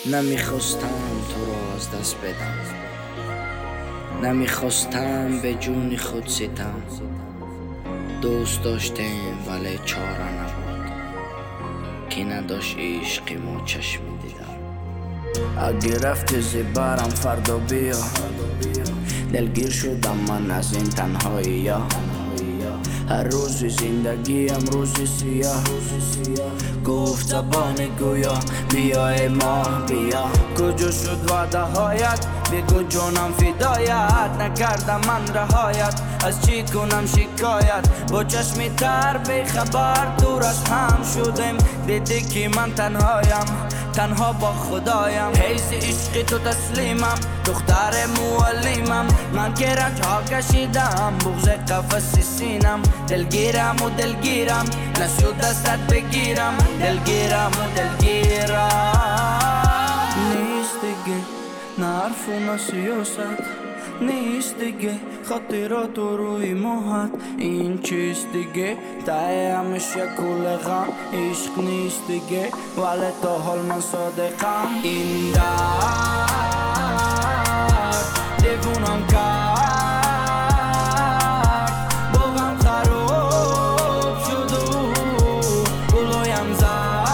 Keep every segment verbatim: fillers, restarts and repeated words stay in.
نمیخواستم تو را از دست بدم، نمیخواستم به جون خود ستم. دوست داشتیم ولی چاره نبود، که نداشت عشقی ما چشمی دیدم. اگه رفتی زبرم فردا بیا، دلگیر شدم من از این تنهایی. هر روز زندگیم روزی سیاه، گفت زبان گویا بیا ای ماه بیا. کجا شد وعده هایت؟ بگو جانم فدایت. نکردم من رهایت، از چی کنم شکایت؟ با چشمی تر بی خبر دور از هم شدیم. دیدی که من تنهایم، تنها با خدایم. حیث عشق تو تسلیمم، دختر معلمم. من که رنج ها کشیدم، بغض قفس سینم. دلگیرم و دلگیرم، نشد دستت بگیرم. دلگیرم و دلگیرم. نیست دیگه نه حرف و نه سیاست، نیست دیگه خاطرات و روی ماهت. این چیست دیگه ته همش کل غم. عشق نیست دیگه ولی تا حال من صادقم. این درد دیوونم کرد، با غم خراب شد و گلویم زد.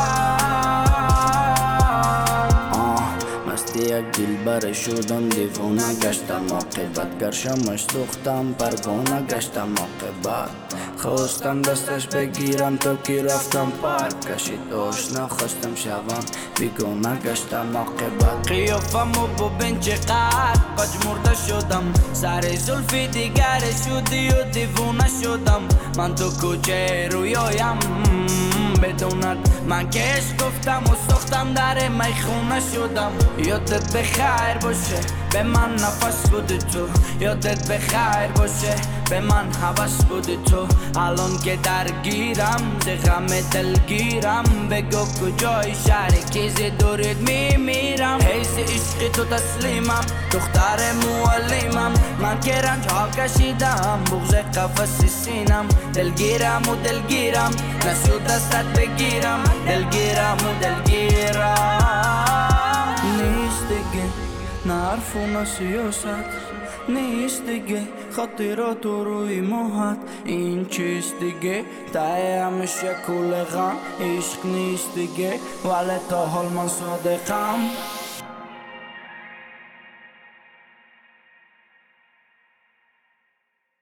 آه مستی یک دلبر شدم، دیوانه گشتم عاقبت. گرشمش سوختم پروانه گشتم عاقبت. خواستم دستش بگیرم تا که رفتم پرک کشید آشنا. خواستم شوم بیگانه گشتم عاقبت. قیافم و ببین چقدر پژمرده شدم. سر زلفی دیگر شدی و دیوانه شدم. من تو کوچه رویایم بدونت، من که عشق گفتم و ساختم در میخونه شدم. یادت بخیر باشه به من نفس بودی تو، یادت بخیر باشه به من حوث بودی تو. الان که درگیرم ز غم دلگیرم، بگو کجای شهری که ز دورت میمیرم. حیث عشق تو تسلیمم، دختر معلمم. من که رنج ها کشیدم، بغض قفس سینم. دلگیرم و دلگیرم، نشد دستت بگیرم. دلگیرم و دلگیرم. نیست دیگه نه حرف و نه سیاست، نیست دیگه خاطرات و روی ماهت. این چیست دیگه ته همش کل غم. عشق نیست دیگه ولی تا حال من صادقم.